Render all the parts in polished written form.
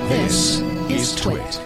This is Twit.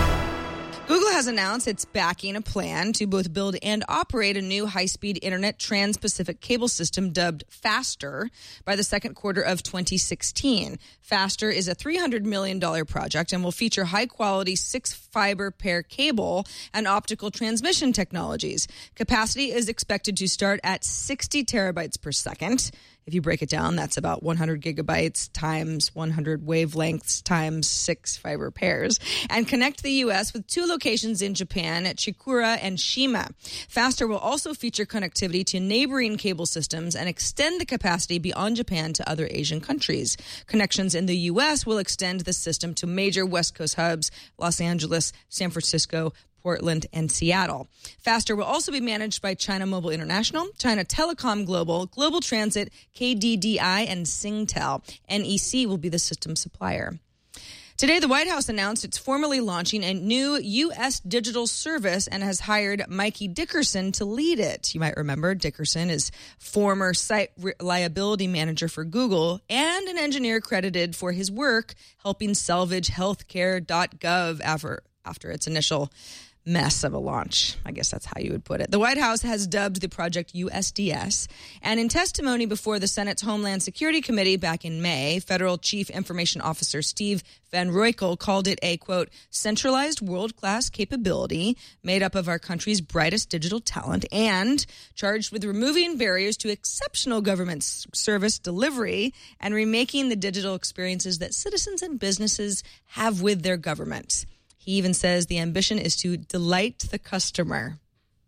Google has announced it's backing a plan to both build and operate a new high-speed internet trans-Pacific cable system dubbed FASTER by the second quarter of 2016. FASTER is a $300 million project and will feature high-quality 6-fiber pair cable and optical transmission technologies. Capacity is expected to start at 60 terabytes per second. If you break it down, that's about 100 gigabytes times 100 wavelengths times 6 fiber pairs, and connect the U.S. with 2 locations in Japan at Chikura and Shima. FASTER will also feature connectivity to neighboring cable systems and extend the capacity beyond Japan to other Asian countries. Connections in the U.S. will extend the system to major West Coast hubs, Los Angeles, San Francisco, Portland, and Seattle. FASTER will also be managed by China Mobile International, China Telecom Global, Global Transit, KDDI, and Singtel. NEC will be the system supplier. Today, the White House announced it's formally launching a new U.S. digital service and has hired Mikey Dickerson to lead it. You might remember Dickerson is former site reliability manager for Google and an engineer credited for his work helping salvage healthcare.gov after its initial mess of a launch. I guess that's how you would put it. The White House has dubbed the project USDS, and in testimony before the Senate's Homeland Security Committee back in May, Federal Chief Information Officer Steve Van Roykel called it a, quote, centralized world-class capability made up of our country's brightest digital talent and charged with removing barriers to exceptional government service delivery and remaking the digital experiences that citizens and businesses have with their government. He even says the ambition is to delight the customer.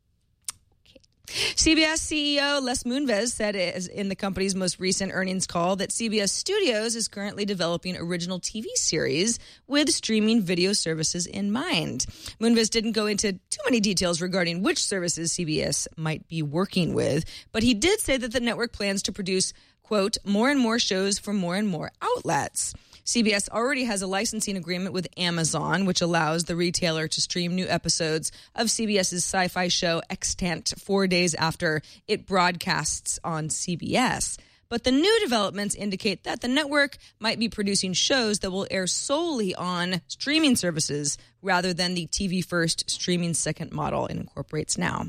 Okay. CBS CEO Les Moonves said in the company's most recent earnings call that CBS Studios is currently developing original TV series with streaming video services in mind. Moonves didn't go into too many details regarding which services CBS might be working with, but he did say that the network plans to produce, quote, more and more shows for more and more outlets. CBS already has a licensing agreement with Amazon, which allows the retailer to stream new episodes of CBS's sci-fi show Extant 4 days after it broadcasts on CBS. But the new developments indicate that the network might be producing shows that will air solely on streaming services rather than the TV first, streaming second model it incorporates now.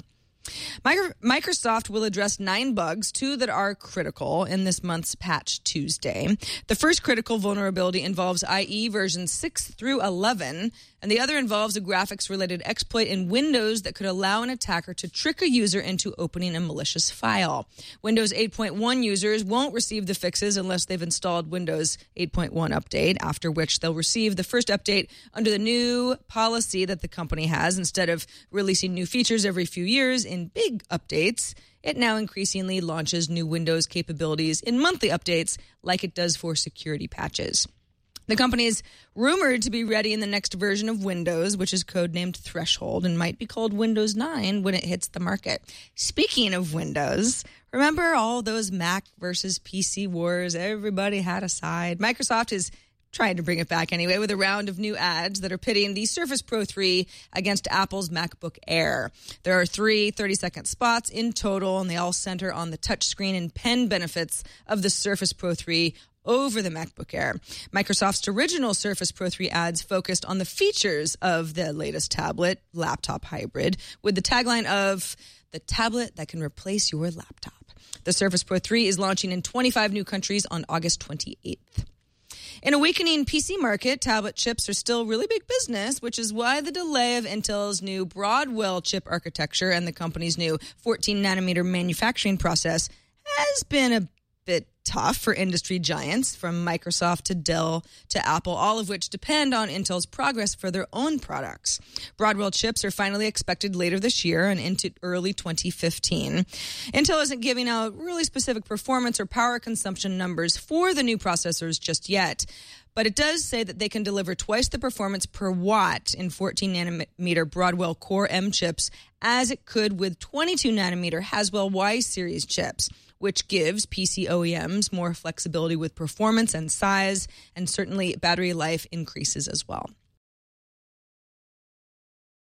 Microsoft will address 9 bugs, 2 that are critical, in this month's Patch Tuesday. The first critical vulnerability involves IE versions 6 through 11, and the other involves a graphics-related exploit in Windows that could allow an attacker to trick a user into opening a malicious file. Windows 8.1 users won't receive the fixes unless they've installed Windows 8.1 update, after which they'll receive the first update under the new policy that the company has. Instead of releasing new features every few years in big updates, it now increasingly launches new Windows capabilities in monthly updates like it does for security patches. The company is rumored to be ready in the next version of Windows, which is codenamed Threshold and might be called Windows 9 when it hits the market. Speaking of Windows, remember all those Mac versus PC wars? Everybody had a side. Microsoft is trying to bring it back anyway with a round of new ads that are pitting the Surface Pro 3 against Apple's MacBook Air. There are 3 30-second spots in total, and they all center on the touchscreen and pen benefits of the Surface Pro 3 over the MacBook Air. Microsoft's original Surface Pro 3 ads focused on the features of the latest tablet, laptop hybrid, with the tagline of the tablet that can replace your laptop. The Surface Pro 3 is launching in 25 new countries on August 28th. In a weakening PC market, tablet chips are still really big business, which is why the delay of Intel's new Broadwell chip architecture and the company's new 14-nanometer manufacturing process has been a bit tough for industry giants from Microsoft to Dell to Apple, all of which depend on Intel's progress for their own products. Broadwell chips are finally expected later this year and into early 2015. Intel isn't giving out really specific performance or power consumption numbers for the new processors just yet, but it does say that they can deliver twice the performance per watt in 14-nanometer Broadwell Core M chips as it could with 22-nanometer Haswell Y series chips, which gives PC OEMs more flexibility with performance and size, and certainly battery life increases as well.